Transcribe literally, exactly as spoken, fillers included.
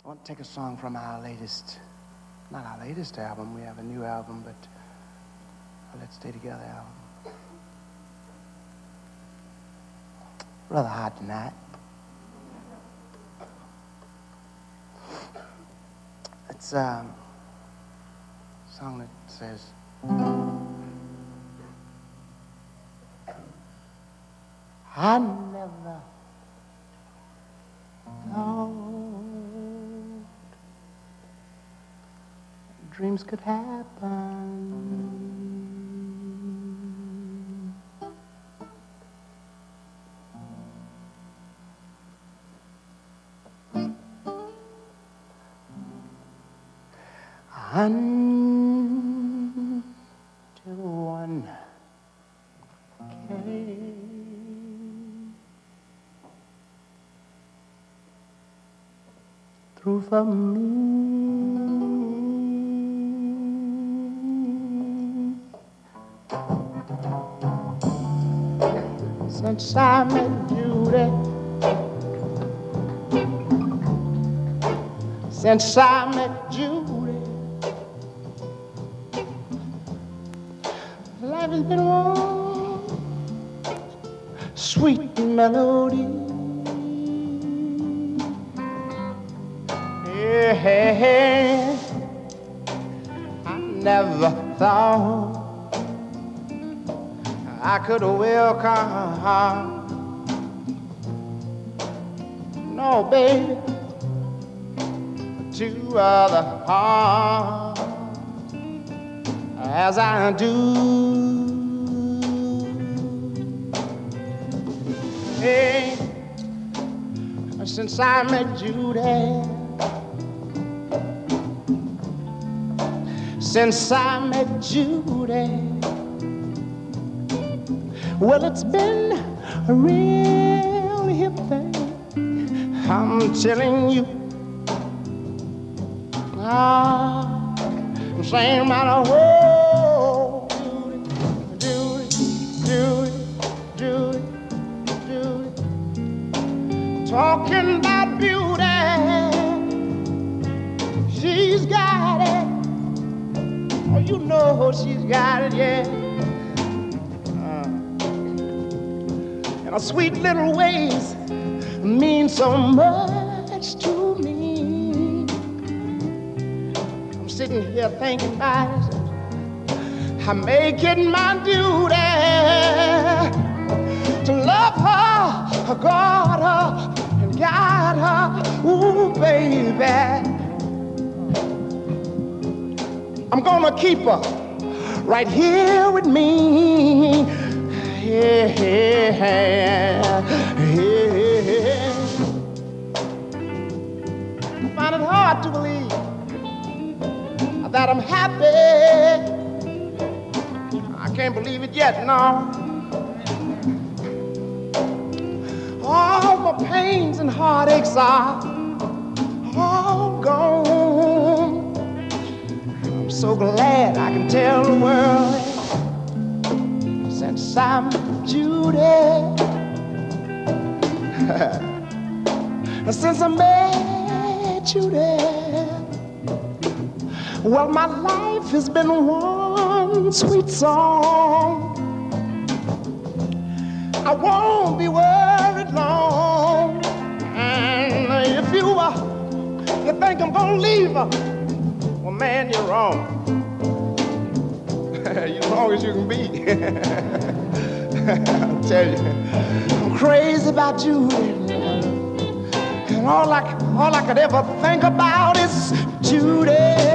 I want to take a song from our latest, not our latest album, we have a new album, but our Let's Stay Together album. Rather hot tonight. It's um, a song that says, I never thought dreams could happen. Until one came through for me. Since I met Judy, since I met Judy, life has been one sweet melody. Yeah, I never thought I could welcome, no baby, to other hearts as I do. Hey, since I met Judy, since I met Judy, well, it's been a real hip thing, I'm telling you. Ah, same matter what, Judy, Judy, Judy, Judy, Judy, talking about beauty, she's got it. Oh, you know she's got it, yeah. And her sweet little ways mean so much to me. I'm sitting here thinking about it. I make it my duty to love her, guard her, and guide her. Ooh, baby, I'm gonna keep her right here with me. Yeah, yeah, yeah. I find it hard to believe that I'm happy. I can't believe it yet, no. All my pains and heartaches are all gone. I'm so glad I can tell the world since I met Judy, since I met Judy, well, my life has been one sweet song. I won't be worried long. And if you uh, you think I'm gonna leave her, well, man, you're wrong. As long as you can be. I'll tell you, I'm crazy about you, and all I all I could ever think about is Judy.